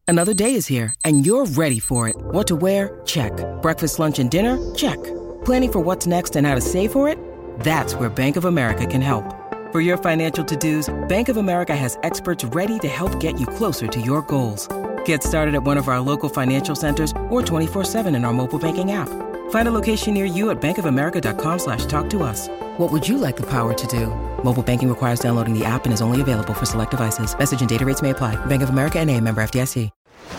Another day is here, and you're ready for it. What to wear? Check. Breakfast, lunch, and dinner? Check. Planning for what's next and how to save for it? That's where Bank of America can help. For your financial to-dos, Bank of America has experts ready to help get you closer to your goals. Get started at one of our local financial centers or 24/7 in our mobile banking app. Find a location near you at bankofamerica.com/talktous. What would you like the power to do? Mobile banking requires downloading the app and is only available for select devices. Message and data rates may apply. Bank of America N.A., member FDIC.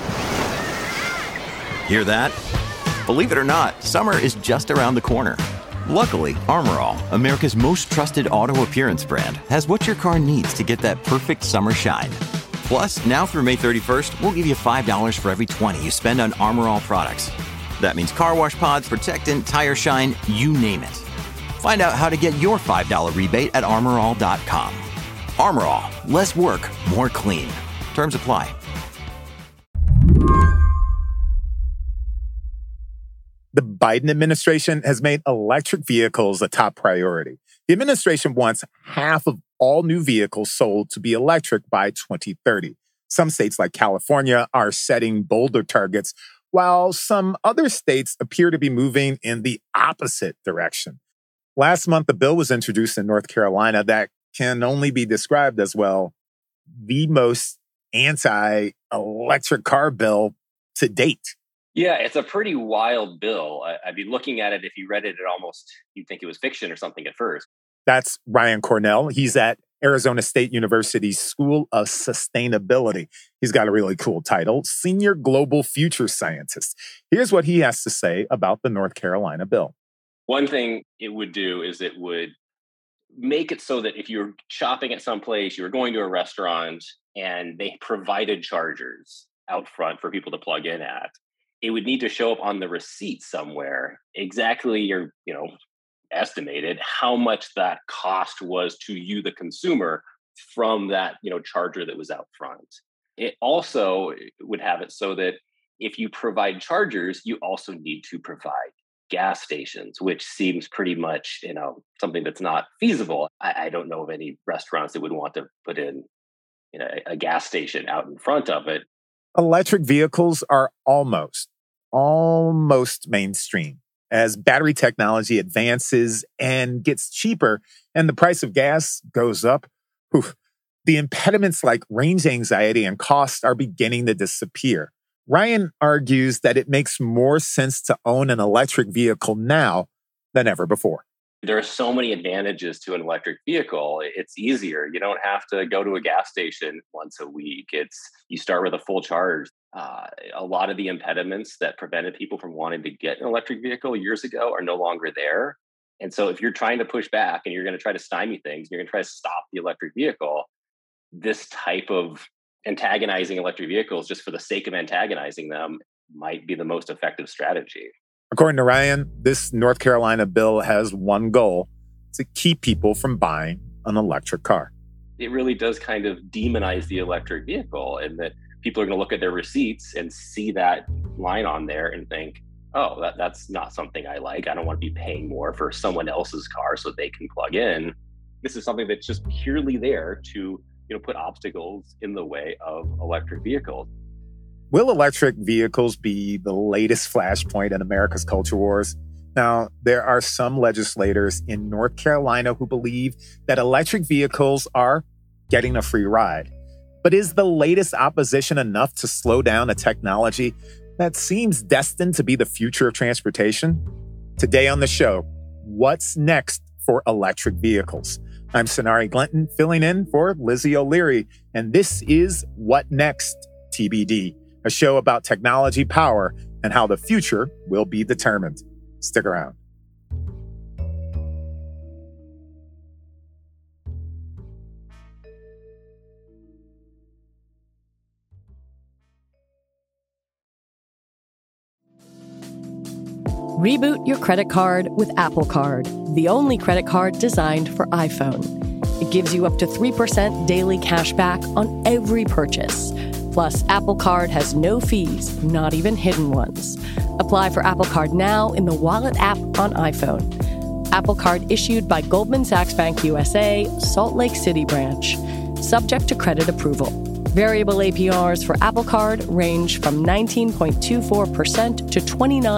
Hear that? Believe it or not, summer is just around the corner. Luckily, Armor All, America's most trusted auto appearance brand, has what your car needs to get that perfect summer shine. Plus, now through May 31st, we'll give you $5 for every $20 you spend on Armor All products. That means car wash pods, protectant, tire shine, you name it. Find out how to get your $5 rebate at armorall.com. Armor All, less work, more clean. Terms apply. The Biden administration has made electric vehicles a top priority. The administration wants half of all new vehicles sold to be electric by 2030. Some states like California are setting bolder targets, while some other states appear to be moving in the opposite direction. Last month, a bill was introduced in North Carolina that can only be described as, well, the most anti-electric car bill to date. Yeah, it's a pretty wild bill. I'd be looking at it. If you read it, you'd think it was fiction or something at first. That's Ryan Cornell. He's at Arizona State University's School of Sustainability. He's got a really cool title, Senior Global Future Scientist. Here's what he has to say about the North Carolina bill. One thing it would do is it would make it so that if you're shopping at some place, you were going to a restaurant, and they provided chargers out front for people to plug in at, it would need to show up on the receipt somewhere exactly your, estimated how much that cost was to you, the consumer, from that, charger that was out front. It also would have it so that if you provide chargers, you also need to provide gas stations, which seems pretty much, something that's not feasible. I don't know of any restaurants that would want to put in, a gas station out in front of it. Electric vehicles are almost mainstream. As battery technology advances and gets cheaper and the price of gas goes up, the impediments like range anxiety and cost are beginning to disappear. Ryan argues that it makes more sense to own an electric vehicle now than ever before. There are so many advantages to an electric vehicle. It's easier. You don't have to go to a gas station once a week. You start with a full charge. A lot of the impediments that prevented people from wanting to get an electric vehicle years ago are no longer there. And so if you're trying to push back and you're going to try to stymie things, you're going to try to stop the electric vehicle, this type of antagonizing electric vehicles just for the sake of antagonizing them might be the most effective strategy. According to Ryan, this North Carolina bill has one goal: to keep people from buying an electric car. It really does kind of demonize the electric vehicle, and that people are going to look at their receipts and see that line on there and think, oh, that's not something I like. I don't want to be paying more for someone else's car so they can plug in. This is something that's just purely there to, put obstacles in the way of electric vehicles. Will electric vehicles be the latest flashpoint in America's culture wars? Now, there are some legislators in North Carolina who believe that electric vehicles are getting a free ride. But is the latest opposition enough to slow down a technology that seems destined to be the future of transportation? Today on the show, what's next for electric vehicles? I'm Sonari Glinton, filling in for Lizzie O'Leary, and this is What Next, TBD, a show about technology, power, and how the future will be determined. Stick around. Reboot your credit card with Apple Card, the only credit card designed for iPhone. It gives you up to 3% daily cash back on every purchase. Plus, Apple Card has no fees, not even hidden ones. Apply for Apple Card now in the Wallet app on iPhone. Apple Card issued by Goldman Sachs Bank USA, Salt Lake City branch. Subject to credit approval. Variable APRs for Apple Card range from 19.24% to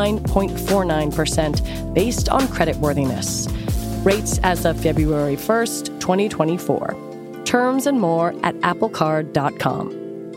29.49% based on creditworthiness. Rates as of February 1st, 2024. Terms and more at applecard.com.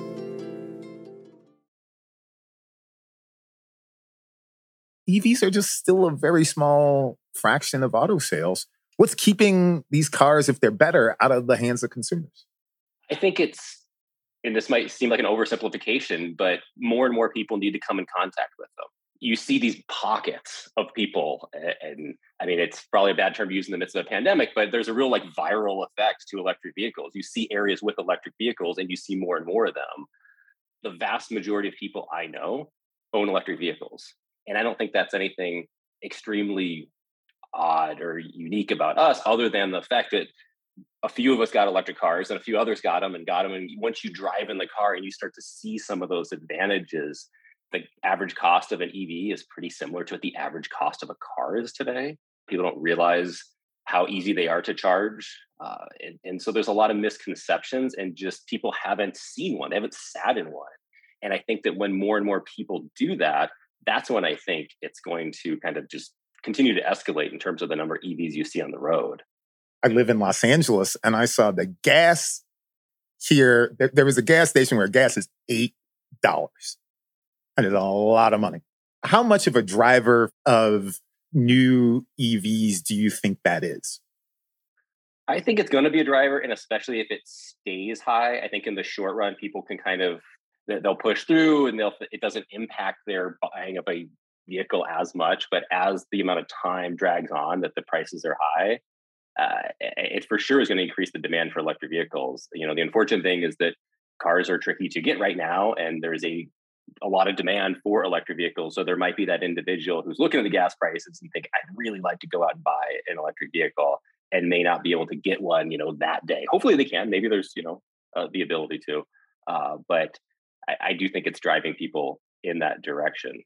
EVs are just still a very small fraction of auto sales. What's keeping these cars, if they're better, out of the hands of consumers? I think and this might seem like an oversimplification, but more and more people need to come in contact with them. You see these pockets of people, and I mean, it's probably a bad term to use in the midst of a pandemic, but there's a real viral effect to electric vehicles. You see areas with electric vehicles and you see more and more of them. The vast majority of people I know own electric vehicles. And I don't think that's anything extremely odd or unique about us, other than the fact that a few of us got electric cars and a few others got them. And once you drive in the car and you start to see some of those advantages, the average cost of an EV is pretty similar to what the average cost of a car is today. People don't realize how easy they are to charge. And so there's a lot of misconceptions, and just people haven't seen one. They haven't sat in one. And I think that when more and more people do that, that's when I think it's going to kind of just continue to escalate in terms of the number of EVs you see on the road. I live in Los Angeles, and I saw the gas here. There was a gas station where gas is $8. And it's a lot of money. How much of a driver of new EVs do you think that is? I think it's going to be a driver, and especially if it stays high. I think in the short run, people can they'll push through, and it doesn't impact their buying of a vehicle as much. But as the amount of time drags on that the prices are high, it for sure is going to increase the demand for electric vehicles. The unfortunate thing is that cars are tricky to get right now, and there's a lot of demand for electric vehicles. So there might be that individual who's looking at the gas prices and think, I'd really like to go out and buy an electric vehicle, and may not be able to get one, that day. Hopefully they can. Maybe there's, the ability to. But I do think it's driving people in that direction.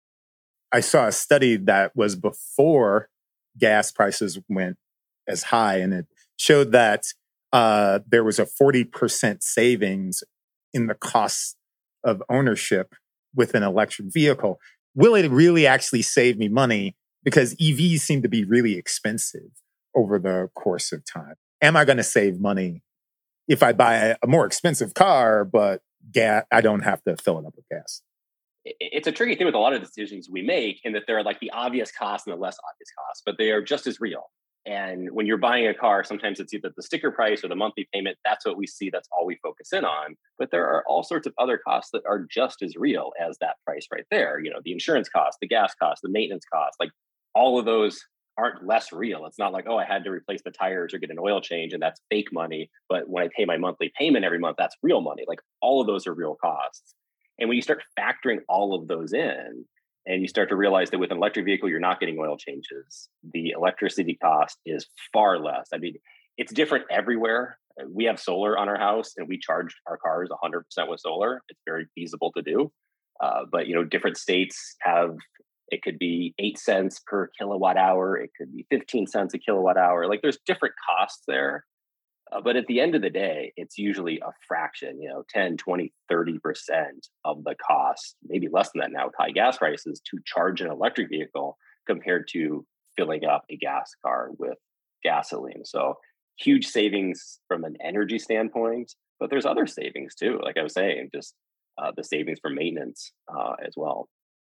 I saw a study that was before gas prices went as high, and it showed that there was a 40% savings in the cost of ownership with an electric vehicle. Will it really actually save me money? Because EVs seem to be really expensive over the course of time. Am I going to save money if I buy a more expensive car, but I don't have to fill it up with gas? It's a tricky thing with a lot of decisions we make, in that there are the obvious costs and the less obvious costs, but they are just as real. And when you're buying a car, sometimes it's either the sticker price or the monthly payment. That's what we see. That's all we focus in on. But there are all sorts of other costs that are just as real as that price right there. The insurance cost, the gas cost, the maintenance cost, all of those aren't less real. It's not I had to replace the tires or get an oil change, and that's fake money. But when I pay my monthly payment every month, that's real money. All of those are real costs. And when you start factoring all of those in, and you start to realize that with an electric vehicle, you're not getting oil changes, the electricity cost is far less. I mean, it's different everywhere. We have solar on our house, and we charge our cars 100% with solar. It's very feasible to do. But different states have, it could be 8 cents per kilowatt hour. It could be 15 cents a kilowatt hour. There's different costs there. But at the end of the day, it's usually a fraction, 10, 20, 30% of the cost, maybe less than that now with high gas prices, to charge an electric vehicle compared to filling up a gas car with gasoline. So huge savings from an energy standpoint, but there's other savings too. Like I was saying, just the savings for maintenance as well.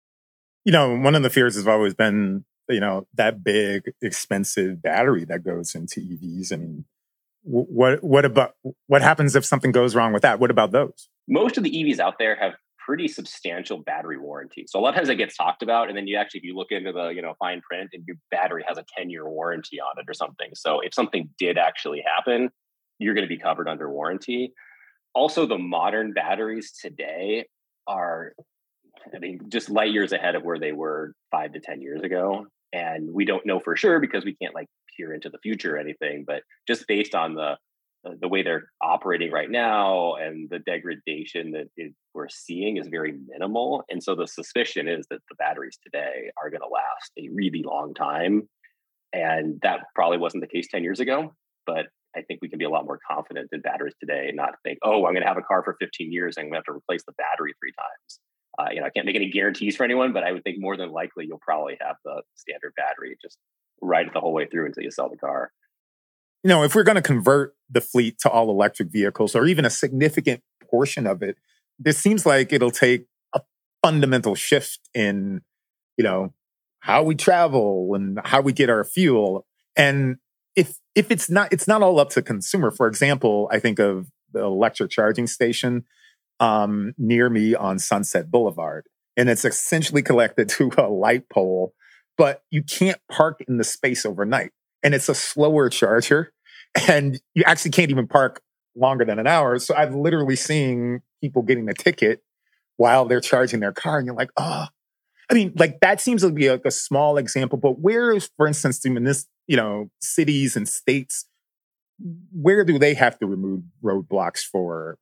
One of the fears has always been, that big, expensive battery that goes into EVs. I mean, what happens if something goes wrong with that? What about those? Most of the EVs out there have pretty substantial battery warranties. So a lot of times it gets talked about, and then if you look into the fine print, and your battery has a 10-year warranty on it or something. So if something did actually happen, you're going to be covered under warranty. Also, the modern batteries today are, just light years ahead of where they were 5 to 10 years ago. And we don't know for sure because we can't peer into the future or anything, but just based on the way they're operating right now and the degradation that we're seeing is very minimal. And so the suspicion is that the batteries today are going to last a really long time. And that probably wasn't the case 10 years ago, but I think we can be a lot more confident in batteries today and not think, oh, I'm going to have a car for 15 years and I'm going to have to replace the battery 3 times. I can't make any guarantees for anyone, but I would think more than likely you'll probably have the standard battery, just ride it the whole way through until you sell the car. If we're going to convert the fleet to all electric vehicles, or even a significant portion of it, this seems like it'll take a fundamental shift in, how we travel and how we get our fuel. And if it's not all up to consumer. For example, I think of the electric charging station near me on Sunset Boulevard, and it's essentially connected to a light pole, but you can't park in the space overnight. And it's a slower charger, and you actually can't even park longer than an hour. So I've literally seen people getting a ticket while they're charging their car, and you're like, oh, that seems to be like a small example. But where is, for instance, cities and states, where do they have to remove roadblocks for,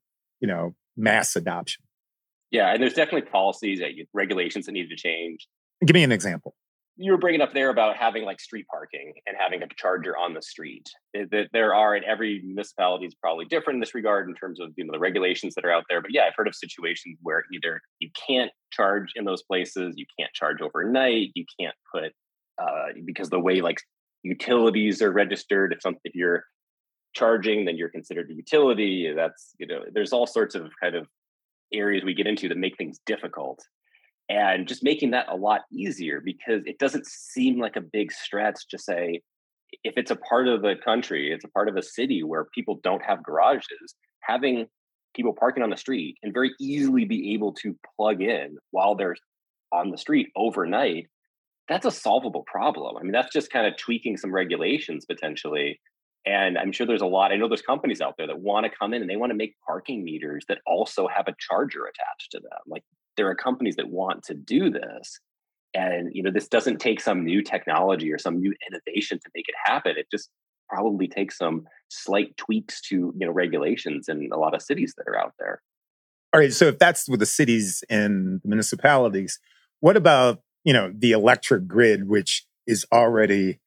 mass adoption? Yeah, and there's definitely policies, regulations that need to change. Give me an example. You were bringing up there about having like street parking and having a charger on the street. That there are, and every municipality is probably different in this regard in terms of the regulations that are out there. But yeah, I've heard of situations where either you can't charge in those places, you can't charge overnight, you can't put because the way like utilities are registered. If you're charging, then you're considered a utility. That's there's all sorts of kind of areas we get into that make things difficult. And just making that a lot easier, because it doesn't seem like a big stretch to say, if it's a part of the country, it's a part of a city where people don't have garages, having people parking on the street and very easily be able to plug in while they're on the street overnight, that's a solvable problem. That's just kind of tweaking some regulations potentially. And I'm sure I know there's companies out there that want to come in and they want to make parking meters that also have a charger attached to them. Like, there are companies that want to do this. And, this doesn't take some new technology or some new innovation to make it happen. It just probably takes some slight tweaks to, regulations in a lot of cities that are out there. All right. So if that's with the cities and the municipalities, what about, the electric grid, which is already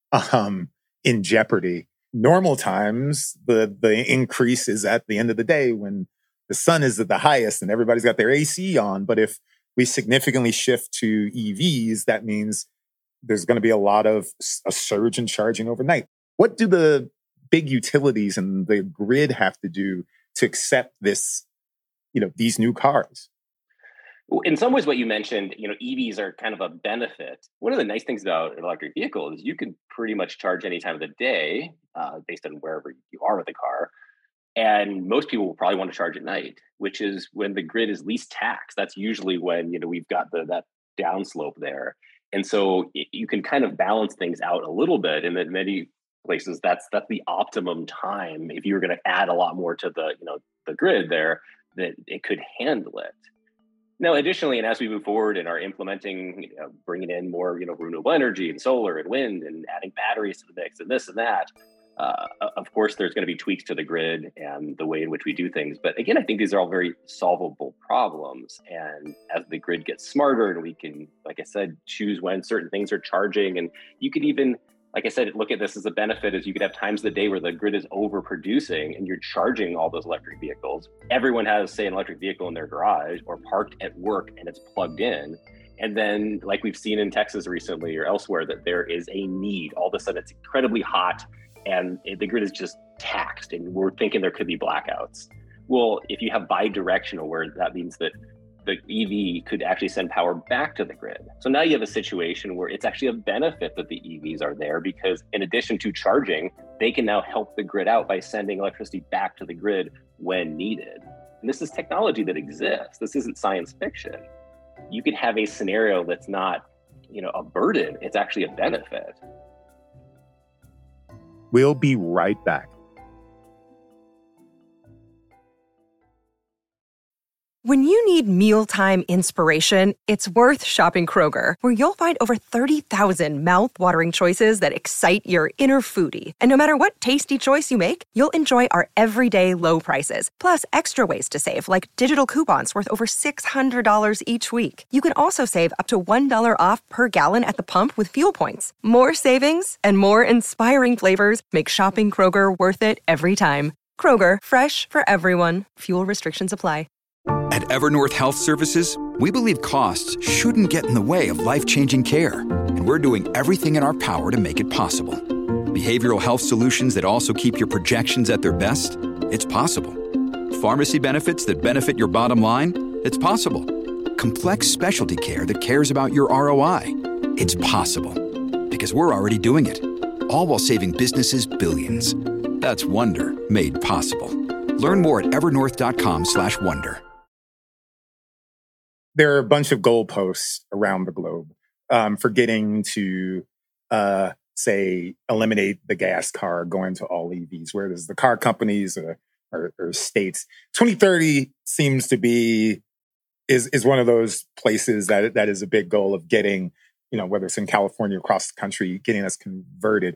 in jeopardy? Normal times, the increase is at the end of the day when the sun is at the highest and everybody's got their AC on. But if we significantly shift to EVs, that means there's going to be a surge in charging overnight. What do the big utilities and the grid have to do to accept this, these new cars? In some ways, what you mentioned, EVs are kind of a benefit. One of the nice things about an electric vehicle is you can pretty much charge any time of the day based on wherever you are with the car. And most people will probably want to charge at night, which is when the grid is least taxed. That's usually when, we've got that downslope there. And so you can kind of balance things out a little bit. And in many places, that's the optimum time. If you were going to add a lot more to the grid there, that it could handle it. Now, additionally, and as we move forward and are implementing, bringing in more, renewable energy and solar and wind and adding batteries to the mix and this and that, of course, there's going to be tweaks to the grid and the way in which we do things. But again, I think these are all very solvable problems. And as the grid gets smarter and we can, like I said, choose when certain things are charging, and you could even, like I said, look at this as a benefit, is you could have times of the day where the grid is overproducing and you're charging all those electric vehicles. Everyone has, say, an electric vehicle in their garage or parked at work and it's plugged in. And then, like we've seen in Texas recently or elsewhere, that there is a need. All of a sudden, it's incredibly hot and the grid is just taxed and we're thinking there could be blackouts. Well, if you have bi-directional, where that means that the EV could actually send power back to the grid. So now you have a situation where it's actually a benefit that the EVs are there, because in addition to charging, they can now help the grid out by sending electricity back to the grid when needed. And this is technology that exists. This isn't science fiction. You could have a scenario that's not, a burden. It's actually a benefit. We'll be right back. When you need mealtime inspiration, it's worth shopping Kroger, where you'll find over 30,000 mouth-watering choices that excite your inner foodie. And no matter what tasty choice you make, you'll enjoy our everyday low prices, plus extra ways to save, like digital coupons worth over $600 each week. You can also save up to $1 off per gallon at the pump with fuel points. More savings and more inspiring flavors make shopping Kroger worth it every time. Kroger, fresh for everyone. Fuel restrictions apply. At Evernorth Health Services, we believe costs shouldn't get in the way of life-changing care, and we're doing everything in our power to make it possible. Behavioral health solutions that also keep your projections at their best? It's possible. Pharmacy benefits that benefit your bottom line? It's possible. Complex specialty care that cares about your ROI? It's possible. Because we're already doing it. All while saving businesses billions. That's Wonder made possible. Learn more at evernorth.com/wonder. There are a bunch of goalposts around the globe for getting to, say, eliminate the gas car, going to all EVs, where there's the car companies or states. 2030 seems to be is one of those places that is a big goal of getting, whether it's in California, across the country, getting us converted.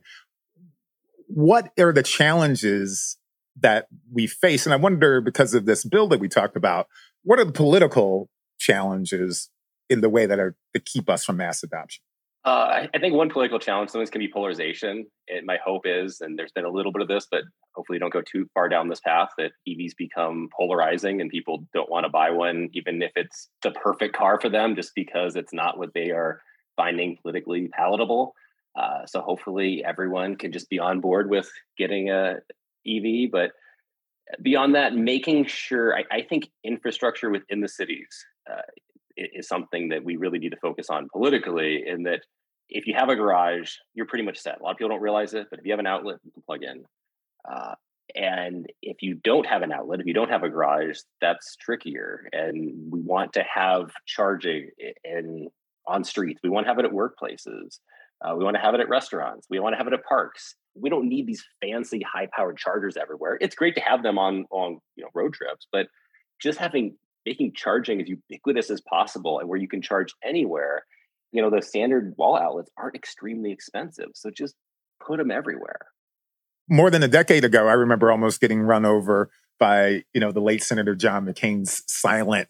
What are the challenges that we face? And I wonder, because of this bill that we talked about, what are the political challenges in the way that keep us from mass adoption? I think one political challenge sometimes can be polarization. My hope is, and there's been a little bit of this, but hopefully don't go too far down this path, that EVs become polarizing and people don't want to buy one, even if it's the perfect car for them, just because it's not what they are finding politically palatable. So hopefully everyone can just be on board with getting a EV. But beyond that, making sure, I think infrastructure within the cities is something that we really need to focus on politically, in that if you have a garage, you're pretty much set. A lot of people don't realize it, but if you have an outlet, you can plug in. And if you don't have an outlet, if you don't have a garage, that's trickier. And we want to have charging on streets. We want to have it at workplaces. We want to have it at restaurants. We want to have it at parks. We don't need these fancy, high-powered chargers everywhere. It's great to have them on road trips, but just making charging as ubiquitous as possible, and where you can charge anywhere. The standard wall outlets aren't extremely expensive, so just put them everywhere. More than a decade ago, I remember almost getting run over by the late Senator John McCain's silent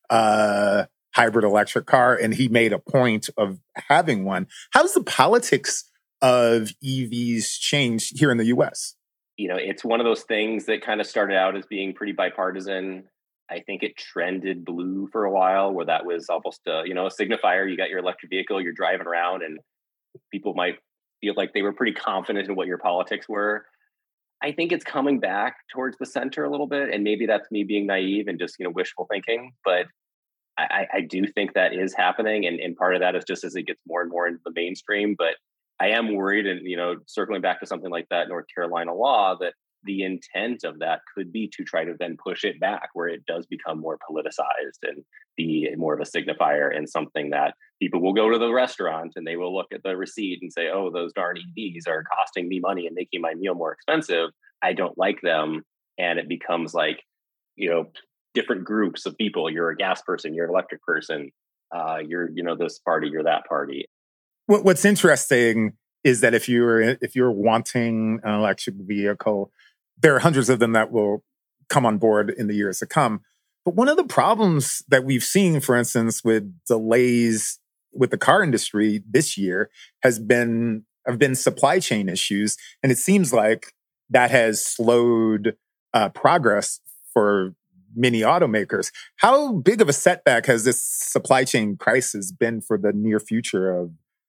hybrid electric car, and he made a point of having one. How's the politics of EVs changed here in the U.S.? It's one of those things that kind of started out as being pretty bipartisan. I think it trended blue for a while, where that was almost a signifier. You got your electric vehicle, you're driving around, and people might feel like they were pretty confident in what your politics were. I think it's coming back towards the center a little bit, and maybe that's me being naive and just wishful thinking, but I do think that is happening, and part of that is just as it gets more and more into the mainstream. But I am worried, and circling back to something like that North Carolina law, that the intent of that could be to try to then push it back, where it does become more politicized and be more of a signifier, and something that people will go to the restaurant and they will look at the receipt and say, oh, those darn EVs are costing me money and making my meal more expensive. I don't like them. And it becomes like, different groups of people. You're a gas person, you're an electric person, you're, this party, you're that party. What's interesting is that if you're wanting an electric vehicle, there are hundreds of them that will come on board in the years to come. But one of the problems that we've seen, for instance, with delays with the car industry this year have been supply chain issues. And it seems like that has slowed progress for many automakers. How big of a setback has this supply chain crisis been for the near future of,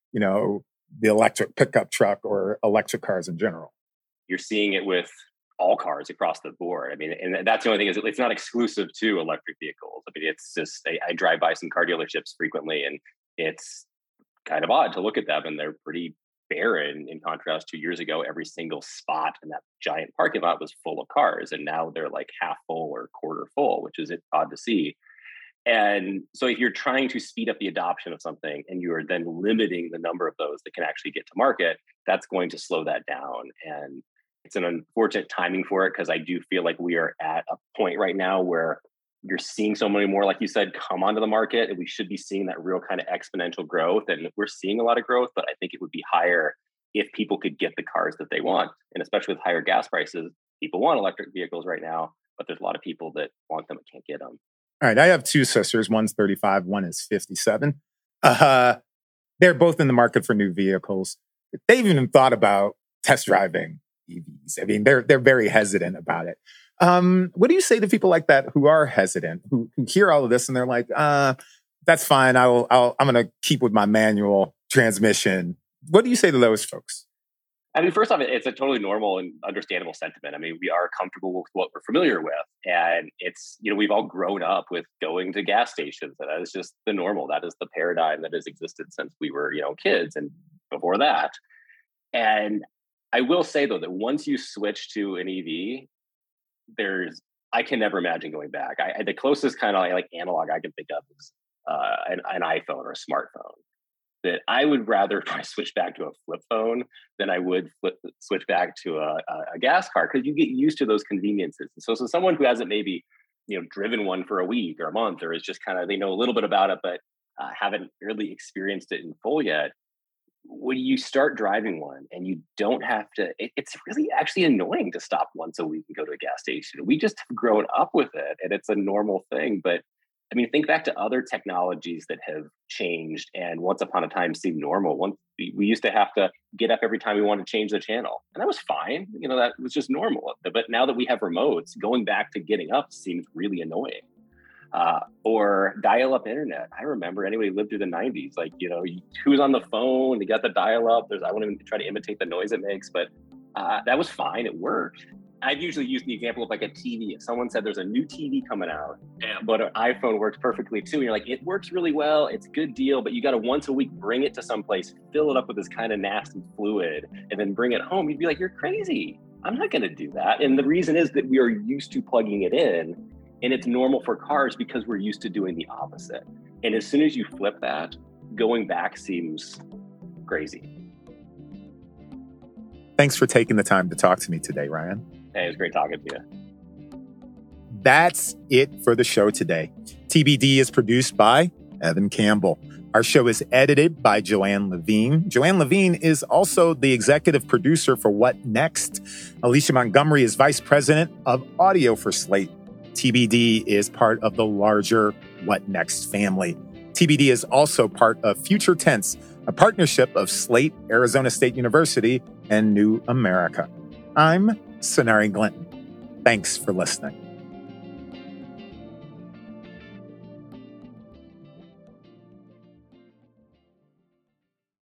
the electric pickup truck or electric cars in general? You're seeing it with all cars across the board. I mean, and that's the only thing, is it's not exclusive to electric vehicles. I mean, it's just, I drive by some car dealerships frequently, and it's kind of odd to look at them, and they're pretty barren in contrast to years ago. Every single spot in that giant parking lot was full of cars, and now they're like half full or quarter full, which is odd to see. And so if you're trying to speed up the adoption of something and you are then limiting the number of those that can actually get to market, that's going to slow that down. And it's an unfortunate timing for it, because I do feel like we are at a point right now where You're seeing so many more, like you said, come onto the market, and we should be seeing that real kind of exponential growth. And we're seeing a lot of growth, but I think it would be higher if people could get the cars that they want. And especially with higher gas prices, people want electric vehicles right now, but there's a lot of people that want them but can't get them. All right. I have two sisters. One's 35, one is 57. They're both in the market for new vehicles. They've even thought about test driving EVs. I mean, they're very hesitant about it. What do you say to people like that who are hesitant, who hear all of this and they're like, that's fine. I'm going to keep with my manual transmission. What do you say to those folks? I mean, first off, it's a totally normal and understandable sentiment. I mean, we are comfortable with what we're familiar with. And it's, we've all grown up with going to gas stations. And that is just the normal. That is the paradigm that has existed since we were, kids and before that. And I will say, though, that once you switch to an EV, I can never imagine going back. The closest kind of like analog I can think of is an iPhone or a smartphone. That I would rather probably switch back to a flip phone than I would switch back to a gas car, because you get used to those conveniences. And so someone who hasn't maybe driven one for a week or a month, or is just kind of, they know a little bit about it, but haven't really experienced it in full yet. When you start driving one and you don't have to, it's really actually annoying to stop once a week and go to a gas station. We just have grown up with it and it's a normal thing. But I mean, think back to other technologies that have changed and once upon a time seemed normal. We used to have to get up every time we wanted to change the channel. And that was fine. That was just normal. But now that we have remotes, going back to getting up seems really annoying. Or dial-up internet. I remember anybody who lived through the 90s, who's on the phone, they got the dial-up. I won't even try to imitate the noise it makes, but that was fine. It worked. I've usually used the example of like a TV. If someone said there's a new TV coming out, but an iPhone works perfectly too, and you're like, it works really well, it's a good deal, but you got to once a week bring it to someplace, fill it up with this kind of nasty fluid, and then bring it home. You'd be like, you're crazy. I'm not going to do that. And the reason is that we are used to plugging it in, and it's normal for cars because we're used to doing the opposite. And as soon as you flip that, going back seems crazy. Thanks for taking the time to talk to me today, Ryan. Hey, it was great talking to you. That's it for the show today. TBD is produced by Evan Campbell. Our show is edited by Joanne Levine. Joanne Levine is also the executive producer for What Next. Alicia Montgomery is vice president of audio for Slate. TBD is part of the larger What Next family. TBD is also part of Future Tense, a partnership of Slate, Arizona State University, and New America. I'm Sonari Glinton. Thanks for listening.